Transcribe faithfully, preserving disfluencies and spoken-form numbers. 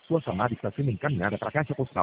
Sua chamada está sendo encaminhada para a caixa postal